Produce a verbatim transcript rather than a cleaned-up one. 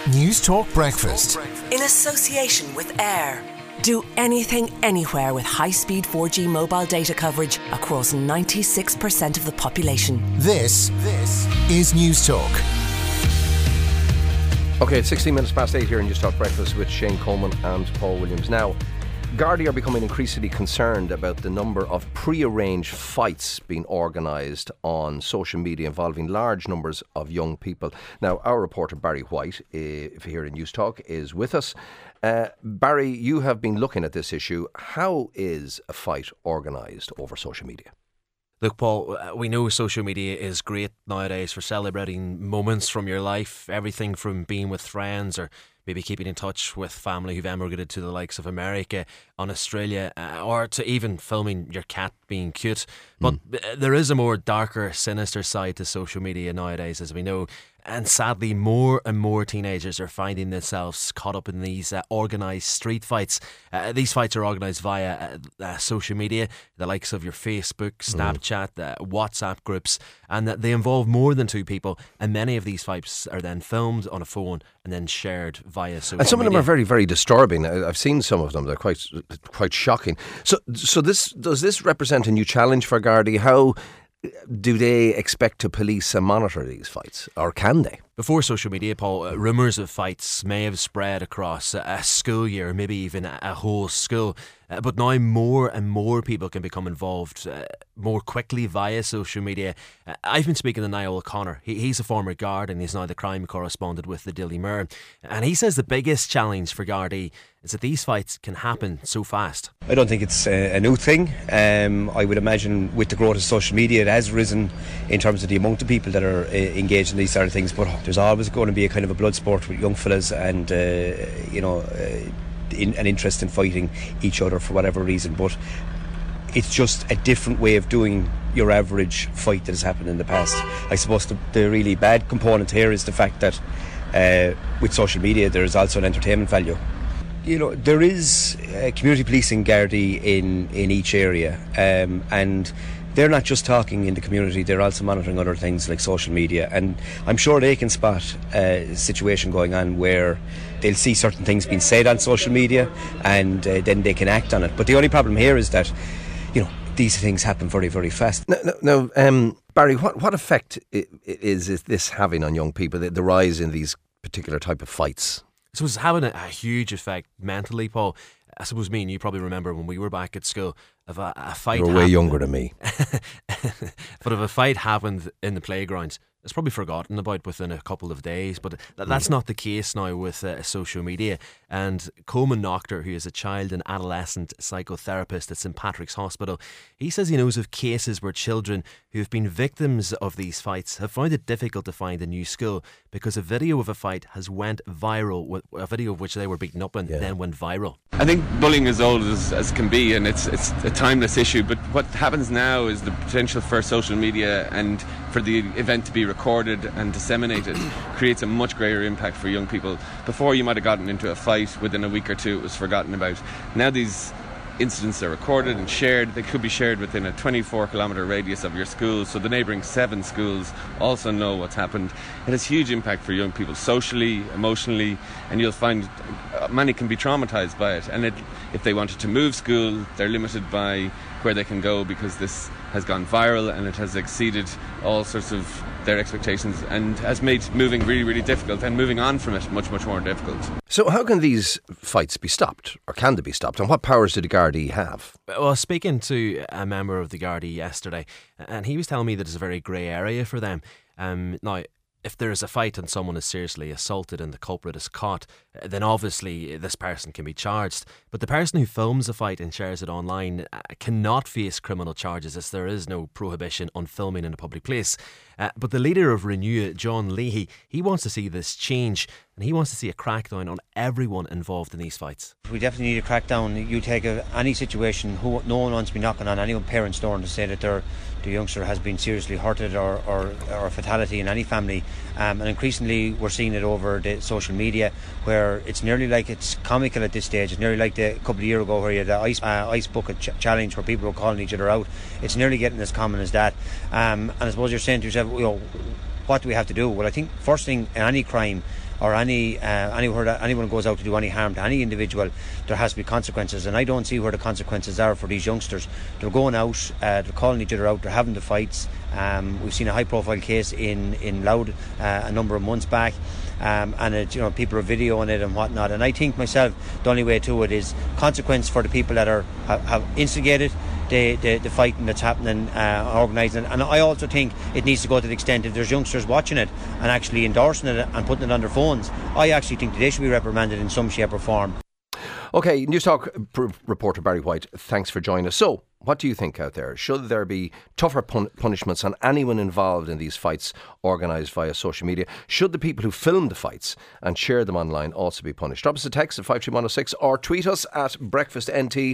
News Talk Breakfast. In association with Air. Do anything, anywhere with high-speed four G mobile data coverage across ninety-six percent of the population. This, this is News Talk. Okay, it's sixteen minutes past eight here in News Talk Breakfast with Shane Coleman and Paul Williams. Now, Gardaí are becoming increasingly concerned about the number of pre-arranged fights being organised on social media involving large numbers of young people. Now, our reporter Barry White, if here in News Talk, is with us. Uh, Barry, you have been looking at this issue. How is a fight organised over social media? Look, Paul, we know social media is great nowadays for celebrating moments from your life, everything from being with friends or maybe keeping in touch with family who've emigrated to the likes of America, on Australia, uh, or to even filming your cat being cute. But mm. there is a more darker, sinister side to social media nowadays, as we know. And sadly, more and more teenagers are finding themselves caught up in these uh, organised street fights. Uh, these fights are organised via uh, uh, social media, the likes of your Facebook, Snapchat, mm. uh, WhatsApp groups, and uh, they involve more than two people. And many of these fights are then filmed on a phone and then shared via social media. And some media. of them are very, very disturbing. I've seen some of them; they're quite, quite shocking. So, so this does this represent a new challenge for Gardaí? How do they expect to police and monitor these fights, or can they? Before social media, Paul, uh, rumours of fights may have spread across a, a school year, maybe even a, a whole school. Uh, but now more and more people can become involved uh, more quickly via social media. Uh, I've been speaking to Niall O'Connor. He, he's a former guard and he's now the crime correspondent with the Daily Mirror. And he says the biggest challenge for Gardaí is that these fights can happen so fast. I don't think it's a, a new thing. Um, I would imagine with the growth of social media, it has risen in terms of the amount of people that are uh, engaged in these sort of things. But there's always going to be a kind of a blood sport with young fellas and, uh, you know, uh, in, an interest in fighting each other for whatever reason. But it's just a different way of doing your average fight that has happened in the past. I suppose the, the really bad component here is the fact that uh, with social media there is also an entertainment value. You know, there is uh, community policing Gardaí in, in each area, um, and they're not just talking in the community, they're also monitoring other things like social media, and I'm sure they can spot a situation going on where they'll see certain things being said on social media and uh, then they can act on it. But the only problem here is that, you know, these things happen very, very fast. Now, now um, Barry, what, what effect is, is this having on young people, the, the rise in these particular type of fights? So it's having a, a huge effect mentally, Paul. I suppose me and you probably remember when we were back at school, if a, a fight You were way younger than me. But if a fight happened in the playgrounds, it's probably forgotten about within a couple of days. But th- that's mm. not the case now with uh, social media. And Coleman Noctor, who is a child and adolescent psychotherapist at St Patrick's Hospital, he says he knows of cases where children who have been victims of these fights have found it difficult to find a new school because a video of a fight has went viral, with a video of which they were beaten up and yeah. then went viral. I think bullying is old as, as can be, and it's it's a timeless issue. But what happens now is the potential for social media and for the event to be recorded and disseminated creates a much greater impact for young people. Before, you might have gotten into a fight, within a week or two it was forgotten about. Now these incidents are recorded and shared. They could be shared within a twenty-four kilometre radius of your school, so the neighbouring seven schools also know what's happened. It has huge impact for young people socially, emotionally, and you'll find many can be traumatised by it. And it, if they wanted to move school, they're limited by where they can go because this has gone viral and it has exceeded all sorts of their expectations and has made moving really, really difficult, and moving on from it much, much more difficult. So how can these fights be stopped, or can they be stopped, and what powers do the Gardaí have? Well, speaking to a member of the Gardaí yesterday, and he was telling me that it's a very grey area for them. Um, now, if there is a fight and someone is seriously assaulted and the culprit is caught, then obviously this person can be charged. But the person who films a fight and shares it online cannot face criminal charges, as there is no prohibition on filming in a public place. Uh, but the leader of Renew, John Leahy, he wants to see this change, and he wants to see a crackdown on everyone involved in these fights. We definitely need a crackdown. You take a, any situation, who, no one wants to be knocking on any parent's door to say that their the youngster has been seriously hurted or, or, or a fatality in any family. Um, and increasingly we're seeing it over the social media, where it's nearly like it's comical at this stage. It's nearly like the couple of years ago where you had the ice, uh, ice bucket ch- challenge, where people were calling each other out. It's nearly getting as common as that. Um, and I suppose you're saying to yourself, you know, what do we have to do? Well, I think first thing in any crime, or any uh, anywhere that anyone goes out to do any harm to any individual, there has to be consequences. And I don't see where the consequences are for these youngsters. They're going out, uh, they're calling each other out, they're having the fights. Um, we've seen a high-profile case in in Louth uh, a number of months back. Um, and it, you know, people are videoing it and whatnot. And I think myself, the only way to it is consequence for the people that are have, have instigated the, the the fighting that's happening, uh, organising it. And I also think it needs to go to the extent if there's youngsters watching it and actually endorsing it and putting it on their phones. I actually think that they should be reprimanded in some shape or form. OK, Newstalk p- reporter Barry White, thanks for joining us. So, what do you think out there? Should there be tougher pun- punishments on anyone involved in these fights organised via social media? Should the people who film the fights and share them online also be punished? Drop us a text at five two one oh six or tweet us at breakfast N T.